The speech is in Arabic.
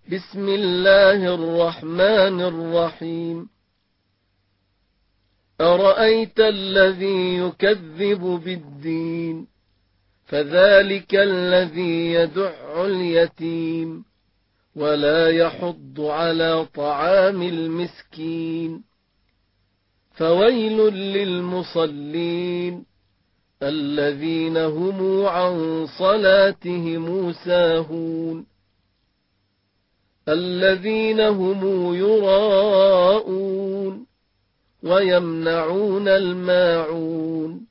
بسم الله الرحمن الرحيم أرأيت الذي يكذب بالدين فذلك الذي يدع اليتيم ولا يحض على طعام المسكين فويل للمصلين الذين هم عن صلاتهم ساهون الذين هم يراءون ويمنعون الماعون